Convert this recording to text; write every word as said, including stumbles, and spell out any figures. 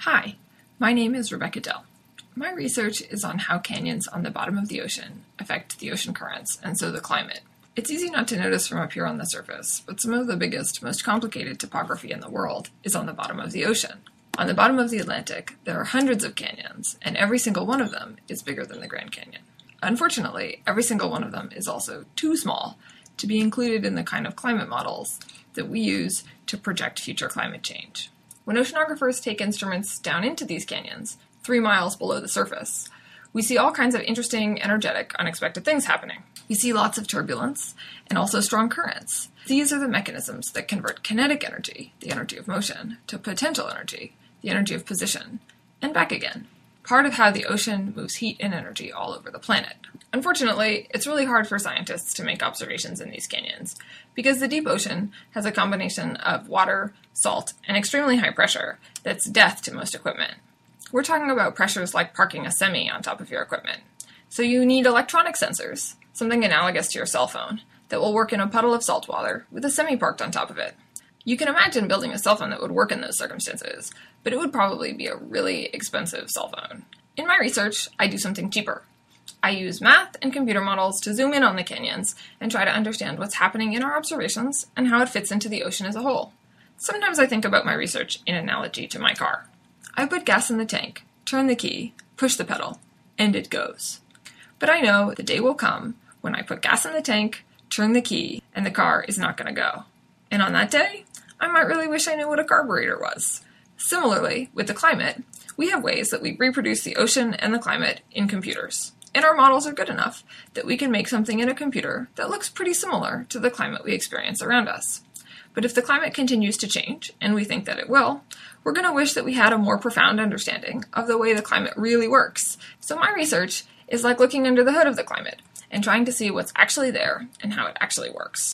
Hi, my name is Rebecca Dell. My research is on how canyons on the bottom of the ocean affect the ocean currents and so the climate. It's easy not to notice from up here on the surface, but some of the biggest, most complicated topography in the world is on the bottom of the ocean. On the bottom of the Atlantic, there are hundreds of canyons, and every single one of them is bigger than the Grand Canyon. Unfortunately, every single one of them is also too small to be included in the kind of climate models that we use to project future climate change. When oceanographers take instruments down into these canyons, three miles below the surface, we see all kinds of interesting, energetic, unexpected things happening. We see lots of turbulence and also strong currents. These are the mechanisms that convert kinetic energy, the energy of motion, to potential energy, the energy of position, and back again. Part of how the ocean moves heat and energy all over the planet. Unfortunately, it's really hard for scientists to make observations in these canyons because the deep ocean has a combination of water, salt, and extremely high pressure that's death to most equipment. We're talking about pressures like parking a semi on top of your equipment. So you need electronic sensors, something analogous to your cell phone, that will work in a puddle of salt water with a semi parked on top of it. You can imagine building a cell phone that would work in those circumstances, but it would probably be a really expensive cell phone. In my research, I do something cheaper. I use math and computer models to zoom in on the canyons and try to understand what's happening in our observations and how it fits into the ocean as a whole. Sometimes I think about my research in analogy to my car. I put gas in the tank, turn the key, push the pedal, and it goes. But I know the day will come when I put gas in the tank, turn the key, and the car is not going to go. And on that day, I might really wish I knew what a carburetor was. Similarly, with the climate, we have ways that we reproduce the ocean and the climate in computers. And our models are good enough that we can make something in a computer that looks pretty similar to the climate we experience around us. But if the climate continues to change, and we think that it will, we're going to wish that we had a more profound understanding of the way the climate really works. So my research is like looking under the hood of the climate and trying to see what's actually there and how it actually works.